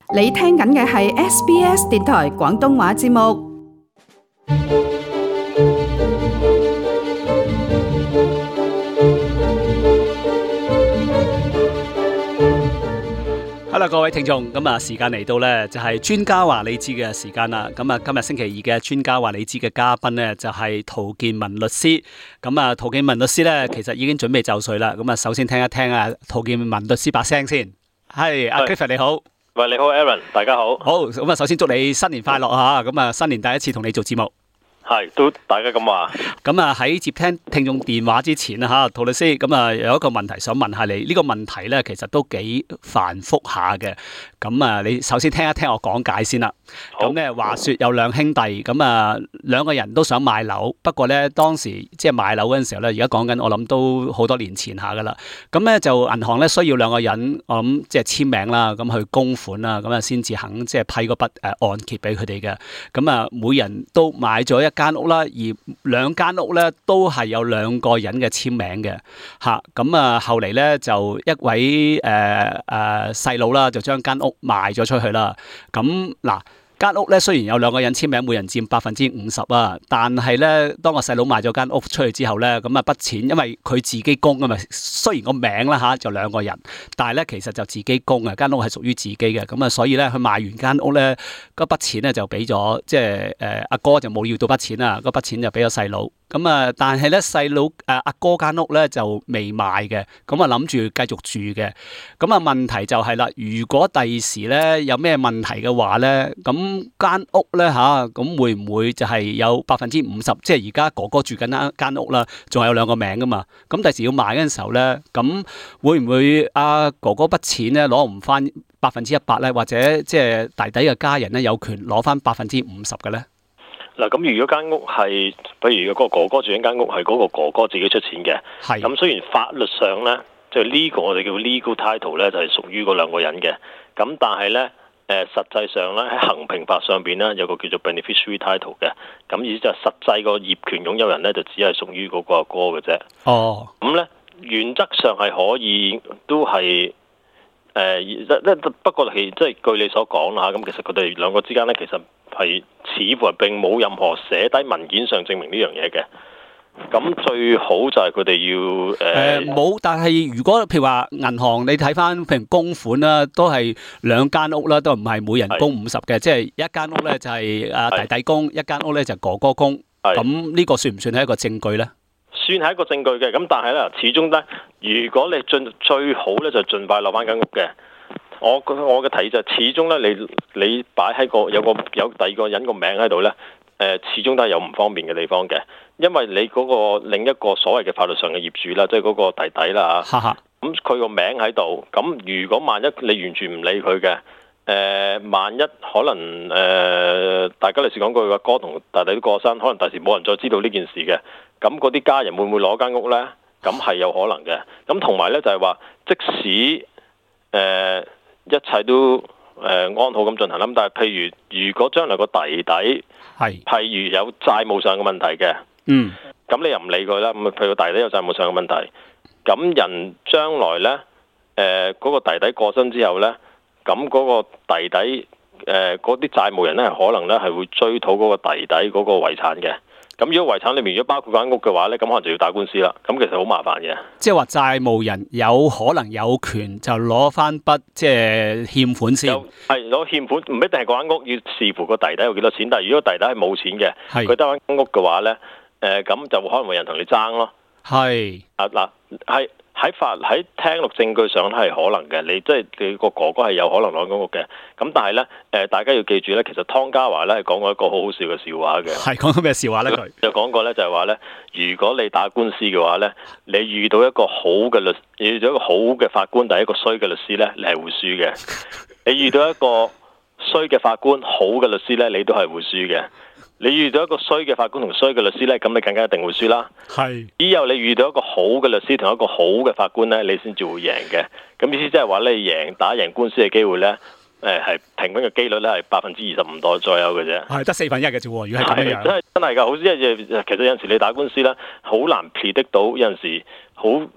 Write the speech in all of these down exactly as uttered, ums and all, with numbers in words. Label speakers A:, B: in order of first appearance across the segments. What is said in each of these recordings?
A: 你聽緊嘅係 S B S 電台廣東話節目。
B: Hello， 各位聽眾，咁啊，時間嚟到咧，就係專家話你知嘅時間啦。咁啊，今日星期二嘅專家話你知嘅嘉賓咧，就係陶健民律師。咁啊，陶健民律師咧，其實已經準備就緒啦。咁啊，首先聽一聽啊，陶健民律師把聲先。係，阿 Clifford 你好。
C: 喂，你好 Aaron， 大家好。
B: 好，咁啊，首先祝你新年快樂吓。咁啊，新年第一次同你做節目。
C: 係，都大家咁話。
B: 咁啊，喺接聽聽眾電話之前啊，吓陶律師，咁啊有一個問題想問下你。呢個問題咧，其實都幾繁複下嘅。咁啊，你首先聽一聽我講解先啦。咁咧，話說有兩兄弟，咁啊兩個人都想買樓，不過咧當時即係買樓嗰陣時候咧，而家講緊我諗都好多年前下噶啦。咁咧就銀行咧需要兩個人，我諗即係簽名啦，咁去供款啦，咁啊先至肯即係批嗰筆誒按揭俾佢哋嘅。咁啊，每人都買咗一間屋啦，而兩間屋咧都係有兩個人嘅簽名嘅嚇。咁啊，後嚟咧就一位誒誒細佬啦，就將間屋賣咗出去啦。咁嗱，間屋咧雖然有兩個人簽名，每人佔百分之五十啊，但係咧當個細佬賣咗間屋出去之後咧，咁啊筆錢因為佢自己供啊嘛，雖然個名啦嚇就兩個人，但係咧其實就自己供啊，間屋係屬於自己嘅，咁啊所以咧佢賣完間屋咧，嗰筆錢咧就俾咗即係誒阿哥就冇要到筆錢啊，嗰筆錢就俾咗細佬。咁啊，但係咧細佬誒阿哥間屋咧就未賣嘅，咁啊諗住繼續住嘅。咁啊問題就係啦，如果第時咧有咩問題嘅話咧，咁間屋咧吓，咁會唔會就係有百分之五十？即係而家哥哥住緊間間屋啦，仲有兩個名噶嘛？咁第時要賣嗰陣時候咧，咁會唔會阿哥哥筆錢咧攞唔翻百分之一百咧？或者即係弟弟嘅家人咧有權攞翻百分之五十嘅咧？
C: 嗱，咁如果間屋係，比如個哥哥住緊間屋係嗰個哥哥自己出錢嘅，係咁雖然法律上咧，即係呢個我哋叫 legal title 咧，就係屬於嗰兩個人嘅。咁但係咧，誒實際上咧喺衡平法上邊咧有個叫做 beneficiary title 嘅。咁意思就係實際個業權擁有人咧就只係屬於嗰個阿哥嘅啫。哦，咁咧原則上係可以，都係誒，不過係即係據你所講啦嚇，咁其實佢哋兩個之間咧其實係似乎係並冇任何寫低文件上證明呢樣嘢嘅。咁最好就係佢哋要誒冇、
B: 呃，但係如果譬如話銀行你睇翻譬如供款啦，都係兩間屋啦，都唔係每人供五十嘅，即係一間屋咧就係阿弟弟供，一間屋咧就哥哥供。咁呢個算唔算係一個證據咧？
C: 算係一個證據嘅，咁但係咧，始終咧，如果你盡最好咧，就盡快落翻間屋嘅。我我嘅提議就係始終咧，你你擺喺個有個有第二個人個名喺度咧，誒、呃，始終都係有唔方便嘅地方嘅，因為你嗰個另一個所謂嘅法律上嘅業主啦，即係嗰個弟弟啦嚇，咁佢個名喺度，咁如果萬一你完全唔理佢嘅，誒、呃，萬一可能誒、呃，大家嚟時講句話，哥同弟弟都過身，可能第時冇人再知道呢件事嘅。咁嗰啲家人會唔會攞間屋呢？咁係有可能嘅。咁同埋呢，就係話，即使誒、呃、一切都誒、呃、安好咁進行啦，但係譬如如果將來個弟弟係譬如有債務上嘅問題嘅，嗯，咁你又唔理佢啦。咁譬如個弟弟有債務上嘅問題，咁人將來呢，誒、呃、嗰、嗰個弟弟過身之後呢，咁嗰個弟弟誒嗰啲債務人呢，可能呢係會追討嗰個弟弟嗰個遺產嘅。咁如果遺產裏面如果包括間屋嘅話咧，咁可能就要打官司啦。咁其實好麻煩嘅。即係話債務人有可能有權就攞翻筆即係欠款先。係攞欠款，唔一定係嗰間屋，要視乎個弟弟有幾多錢。但係如果弟弟係冇錢嘅，佢得間屋嘅話咧，誒、呃、咁就可能會有人同你爭咯。係啊嗱，係。喺法喺聽落證據上係可能嘅，你即係你個哥哥係有可能攞間屋嘅。咁但係咧，誒大家要記住咧，其實湯家驊咧係講過一個好好笑嘅笑話嘅。係講咗咩笑話咧？佢就講過咧，就係話咧，如果你打官司嘅話咧，你遇到一個好嘅律，遇到一個好嘅法官，但係一個衰嘅律師咧，你係會輸嘅。你遇到一個衰嘅法官，好嘅律師咧，你都係會輸嘅。你遇到一個衰嘅法官同衰嘅律師呢，咁你更加一定會輸啦。係，只有你遇到一個好嘅律師同一個好嘅法官呢，你先至會贏嘅。咁意思即係話你贏打贏官司嘅機會呢，誒係平均嘅機率呢係百分之二十五多左右嘅啫。係得四分一嘅啫。如果係咁樣，真係真係㗎。好似其實有陣時你打官司呢，好難 predict 到，有陣時好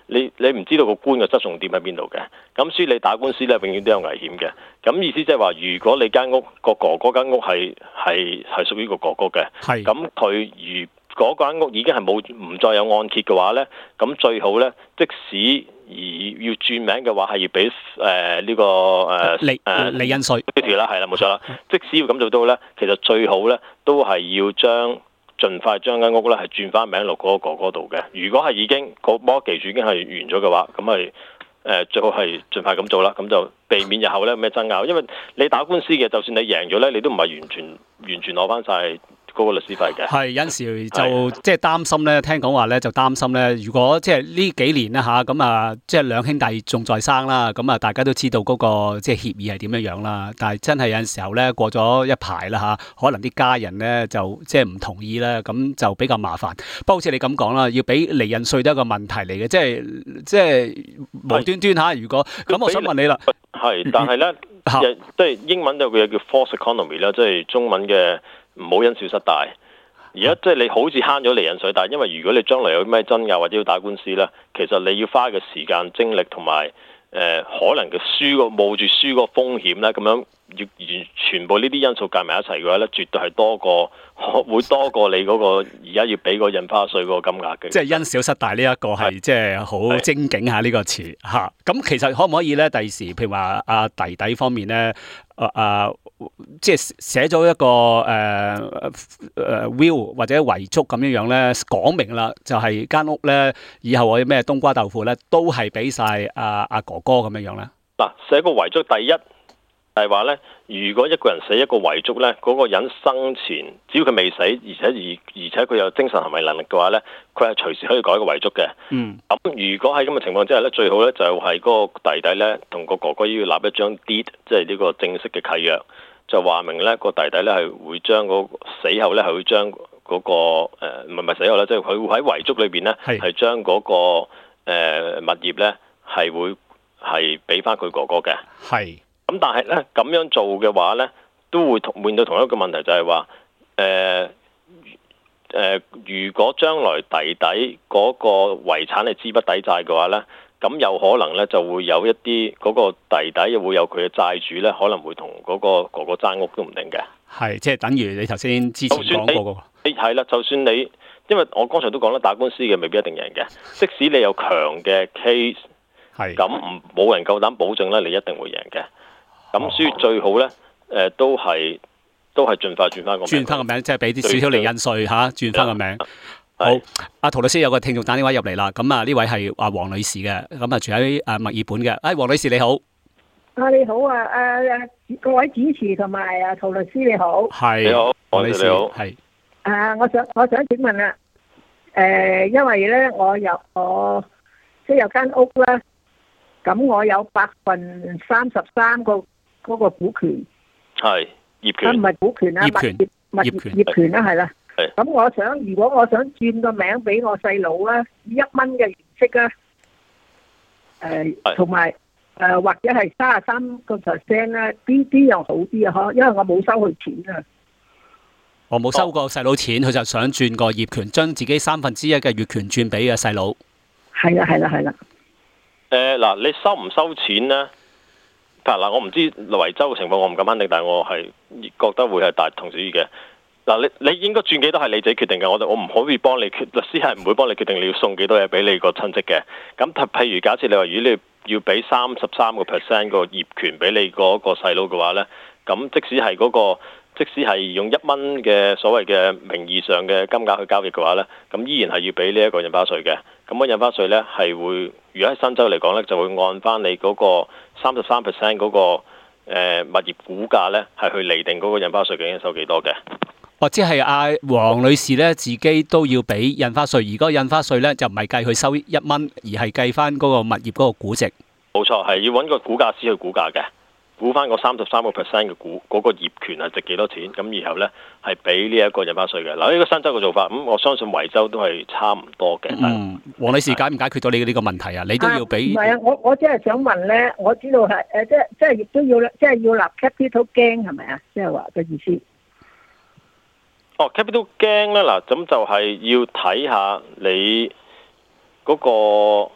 C: 你你唔知道個官嘅側重點喺邊度嘅，咁所以你打官司咧永遠都有危險嘅。咁意思即係話，如果你間屋個哥哥間屋係係係屬於個哥哥嘅，
B: 係咁
C: 佢如嗰間屋已經係冇唔再有按揭嘅話咧，咁最好咧，即使而要轉名嘅話，係要俾誒呢個誒
B: 利誒利印稅
C: 呢條啦，係啦，冇錯啦。即使要咁做到咧，其實最好咧都係要將盡快將間屋咧係轉翻名落嗰個哥哥度嘅。如果係已經個摩記住已經係完咗嘅話，咁係誒最好係盡快咁做啦，咁就避免日後咧咩爭拗。因為你打官司嘅，就算你贏咗咧，你都唔係完全完全攞翻晒嗰個律師費嘅。
B: 係有陣時就即係擔心咧，聽講話咧就擔心咧，如果即係呢幾年啦嚇，咁啊即係兩兄弟仲在生啦，咁啊大家都知道嗰個即係協議係點樣樣啦。但係真係有陣時候咧過咗一排啦嚇，可能啲家人咧就即係唔同意咧，咁就比較麻煩。不過好似你咁講啦，要俾離印稅都係一個問題嚟嘅，即係即係無端端嚇。如果咁，我想問你啦，
C: 係，但係咧即係英文有句嘢叫 false economy 啦，即係中文嘅。唔好因小失大，而家即係你好似慳咗離印稅，但係因為如果你將來有咩爭拗或者要打官司咧，其實你要花嘅時間、精力同埋誒可能嘅輸個冒住輸個風險咧，咁樣要完全部呢啲因素計埋一齊嘅話咧，絕對係多過會多過你嗰個而家要俾個印花稅嗰個金額嘅。
B: 即係因小失大呢一個係即係好精警下呢個詞嚇。咁其實可唔可以咧？第時譬如話阿弟弟方面咧，啊啊〜即係寫咗一個誒誒、呃呃、will 或者遺囑咁樣樣咧，講明啦，就係、是、間屋咧，以後我啲咩冬瓜豆腐咧，都係俾晒阿阿哥哥咁樣樣咧。嗱，
C: 寫個遺囑第一係話咧，如果一個人寫一個遺囑咧，嗰、那個人生前只要佢未死，而且而而且佢有精神行為能力嘅話咧，佢係隨時可以改個遺囑嘅。嗯。咁如果喺咁嘅情況之下咧，最好咧就係嗰個弟弟咧同個哥哥要立一張 deed，即係呢個正式嘅契約。就話明咧，個弟弟咧係會將嗰死後咧係會將嗰、那個誒唔係唔係死後咧，即係佢會喺遺囑裏邊咧係將嗰個誒、呃、物業咧係會係俾翻佢哥哥嘅。係咁，但係咧咁樣做嘅話咧，都會同面對同一個問題就，就係話誒誒，如果將來弟弟嗰個遺產係資不抵債嘅話咧。咁有可能咧，就會有一啲嗰個弟弟又會有佢嘅債主咧，可能會同嗰個哥哥爭屋都唔定嘅。係，即係等於你頭先之前講過個。你係啦，就算你，因為我剛才都講啦，打官司嘅未必一定贏嘅。即使你有強嘅 case，係咁唔冇人夠膽保證咧，你一定會贏嘅。咁所以最好咧，誒、呃、都係都係盡快轉翻個名。轉翻個名，即係俾啲少少離印稅嚇，轉翻個名。好，阿陶律師有個聽眾打電話入嚟啦，咁啊呢位係阿黃女士嘅，咁啊住喺誒墨爾本嘅，誒黃女士你好，
D: 啊你好啊，誒各位主持同埋阿陶律師你好，
B: 係你好，黃女士你好，係，
D: 啊我想我想請問啦，誒因為咧我有我即係有間屋啦，咁我有百分三十三個嗰個股權，係業權，唔係股權啊，業權物業業權啦係啦。咁我想，如果我想轉個名俾我細佬咧，一蚊嘅原息咧，誒同埋誒或者係三十三個 percent 咧，邊邊樣好啲啊？嗬，因為我冇收佢錢啊。我冇收過細佬錢，佢就想轉個業權，將自己三分之一嘅業權轉俾嘅細佬。係啦，係啦，係啦。誒嗱，你收唔收錢咧？嗱嗱，我唔知維州嘅情況，我唔敢肯定，但係我係覺得會係大同小異嘅。嗱，你你應該轉幾多係你自己決定嘅，我我唔可以幫你決，律師係唔會幫你決定你要送幾多嘢俾你個親戚嘅。咁譬如假設你話，如果你要俾三十三個 percent 個業權俾你嗰個細佬嘅話咧，咁即使係嗰個，即使係用一蚊嘅所謂嘅名義上嘅金額去交易嘅話咧，咁依然係要俾呢一個印花稅嘅。咁個印花稅咧係會，如果喺新州嚟講咧，就會按翻你嗰個三十三 percent 嗰個誒物業估價咧，係去釐定嗰個印花稅究竟收幾多嘅。哦，即係阿黃女士咧，自己都要俾印花稅，而嗰個印花稅咧就唔係計佢收一蚊，而係計翻嗰個物業嗰個估值。冇錯，係要揾個估價師去估價嘅，估翻個三十三個 percent 嘅股嗰個業權係值幾多錢，咁然後咧係俾呢一個印花稅嘅。嗱，呢個新州嘅做法，咁、嗯、我相信維州都係差唔多嘅。嗯，黃女士解唔解決到你呢個問題啊？你都要俾？唔係啊，我我即係想問咧，我知道係誒、呃，即係即係亦都要即係要立 capital gain 係咪啊？即係話嘅意思。哦 ，capital gain 咧嗱，咁就係要睇下你嗰個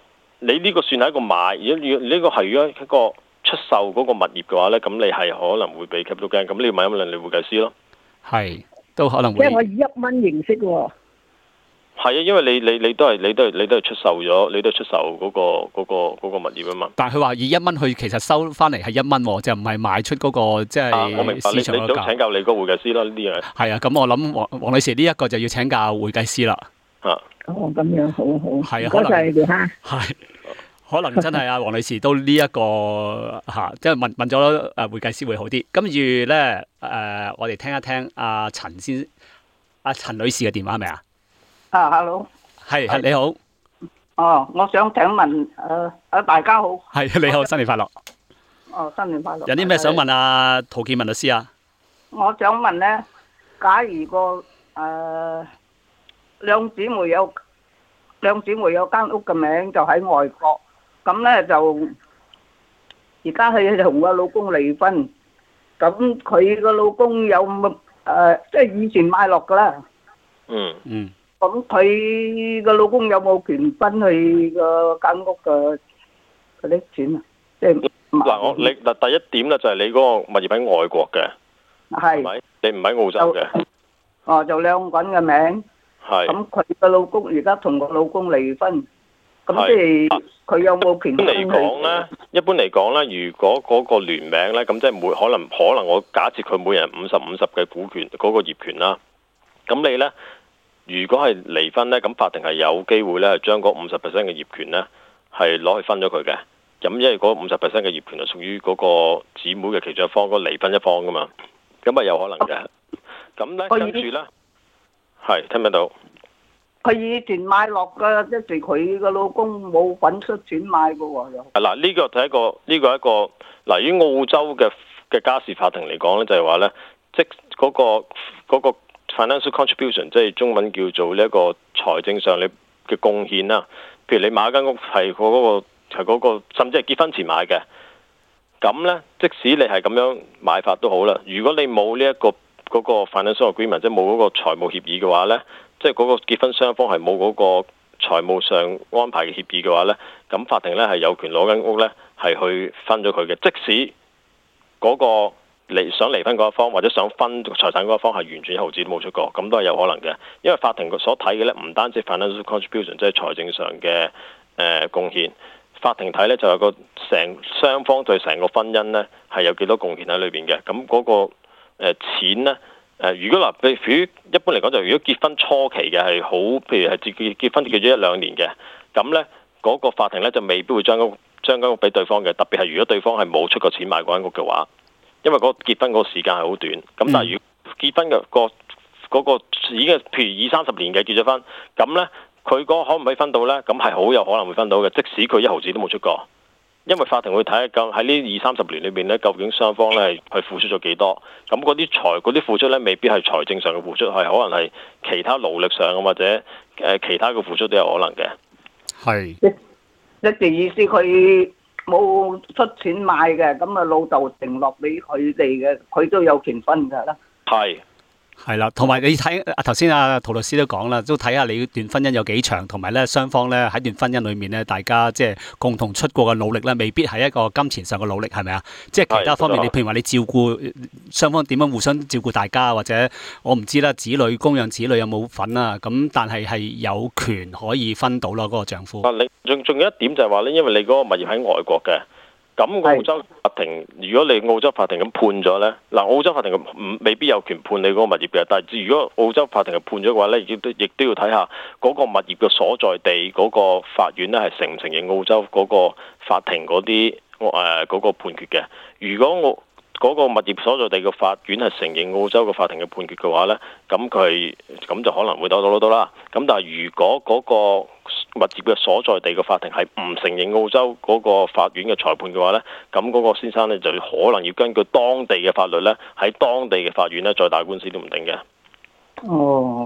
C: 你呢個算係一個買，如果呢個係如果一個出售嗰個物業嘅話咧，咁你係可能會被 capital gain，咁你要問一問你會計師咯。
B: 係，都可能會。
D: 即係我以一蚊形式喎。
C: 係啊，因為你你你都係你都係你都係出售咗，你都係出售嗰個嗰個嗰個物業啊嘛。
B: 但係佢話以一蚊去，其實收翻嚟係一蚊，就唔係賣出嗰個即係
C: 我明白，你你都請教你個會計師啦，呢啲嘢。
B: 係啊，咁我諗黃黃女士呢一個就要請教會計師啦。
C: 啊，
D: 哦，咁樣好好。
B: 係啊，
D: 多謝你哋嚇。
B: 係，可能真係啊，黃女士都呢一個嚇，即係問問咗誒會計師會好啲。跟住咧誒，我哋聽一聽阿陳先阿陳女士嘅電話係咪啊？
E: 啊 ，hello。
B: 係係你好。
E: 哦，我想請問誒誒大家好。
B: 係你好，新年快樂。
E: 哦，新年快樂。
B: 有啲咩想問啊？陶建文律師啊？
E: 我想問咧，假如個誒兩姊妹有兩姊妹有間屋嘅名就喺外國，咁咧就而家佢同個老公離婚，咁佢個老公有冇誒即係以前買落噶啦？
C: 嗯
B: 嗯。
E: 咁佢個老公有冇權分去個間屋嘅嗰啲錢啊？即係
C: 嗱，我你嗱第一點咧就係你嗰個物業喺外國嘅，係咪？你唔喺澳洲嘅。
E: 哦，就兩個人嘅名。係。咁佢個老公而家同個老公離婚，咁即係佢有冇權分去？一般嚟講咧，
C: 一般嚟講咧，如果嗰個聯名咧，咁即係每可能可能我假設佢每人五十五十嘅股權嗰個業權啦，咁你咧？如果係離婚咧，咁法庭係有機會咧，係將嗰五十 percent 嘅業權咧，係攞去分咗佢嘅。咁因為嗰五十 percent 嘅業權係屬於嗰個姊妹嘅其中一方，嗰個離婚一方噶嘛，咁啊有可能嘅。咁咧跟住咧，係聽唔聽到？
E: 佢以前買落嘅，即係佢個老公冇份出錢買嘅喎又。
C: 啊嗱，呢個係一個呢個係一個嗱，於澳洲嘅嘅家事法庭嚟講咧，就係話咧，即嗰個嗰個。Financial contribution 即係中文叫做呢一個財政上你嘅貢獻啦。譬如你買一間屋係嗰個係嗰個，甚至係結婚前買嘅，咁呢，即使你係咁樣買法都好啦。如果你冇呢一個嗰個 financial agreement，即係冇嗰個財務協議嘅話呢，即係嗰個結婚雙方係冇嗰個財務上安排嘅協議嘅話呢，咁法庭呢係有權攞間屋呢係去分咗佢嘅，即使嗰個。離想離婚嗰一方或者想分財產嗰一方係完全一毫子都冇出過，咁都係有可能嘅。因為法庭所睇嘅咧，唔單止 financial contribution，即係財政上嘅誒貢獻，法庭睇咧就有個成雙方對成個婚姻咧係有幾多貢獻喺裏邊嘅。咁嗰、那個誒、呃、錢咧誒、呃，如果嗱譬如一般嚟講，就如果結婚初期嘅係好，譬如係結結婚結咗一兩年嘅，咁咧嗰個法庭咧就未必會將屋將間屋俾對方嘅。特別係如果對方係冇出過錢買嗰間屋嘅話。因為嗰個結婚嗰個時間係好短，咁但係如果結婚嘅、嗰個嗰、嗰個已經譬如二三十年嘅結咗婚，咁呢，佢嗰可唔可以分到呢？咁係好有可能會分到嘅，即使佢一毫子都冇出過，因為法庭會睇下究喺呢二三十年裏面呢，究竟雙方呢係付出咗幾多？咁嗰啲財嗰啲付出呢，未必係財政上嘅付出，係可能係其他勞力上或者誒其他嘅付出都有可能嘅。
B: 係，
E: 一啲意思佢。冇出錢買嘅，咁啊老豆承諾俾佢哋嘅，佢都有權分㗎啦。係。
B: 係啦，同埋你睇啊，頭先阿陶律師都講啦，都睇下你段婚姻有幾長，同埋咧雙方咧喺段婚姻裏面咧，大家即係共同出過嘅努力咧，未必係一個金錢上嘅努力，係咪啊？即係其他方面，你譬如話你照顧雙方點樣互相照顧大家，或者我唔知啦，子女供養子女有冇份啊？咁但係係有權可以分到咯，嗰個丈夫。啊，
C: 你仲仲有一點就係話咧，因為你嗰個物業喺外國嘅。咁澳洲法庭，如果你澳洲法庭咁判咗呢，嗱澳洲法庭唔未必有權判你嗰個物業嘅，但係如果澳洲法庭係判咗嘅話呢，亦都亦都要睇下嗰個物業嘅所在地嗰個法院呢係承唔承認澳洲嗰個法庭嗰啲誒嗰個判決嘅。如果我嗰個物業所在地嘅法院係承認澳洲嘅法庭嘅判決嘅話呢，咁佢咁就可能會攞到攞到啦。咁但係如果嗰個物業嘅所在地嘅法庭係唔承認澳洲嗰個法院嘅裁判嘅話呢，咁嗰個先生呢，就可能要根據當地嘅法律呢，喺當地嘅法院呢再打官司都唔定嘅。
E: 哦，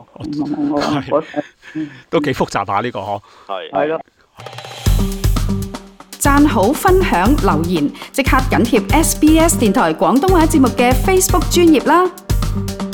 B: 都幾複雜下呢個嗬。
C: 係。
E: 係咯。
A: 讚好、分享、留言，即刻緊貼 S B S 電台廣東話節目嘅 Facebook 專頁啦！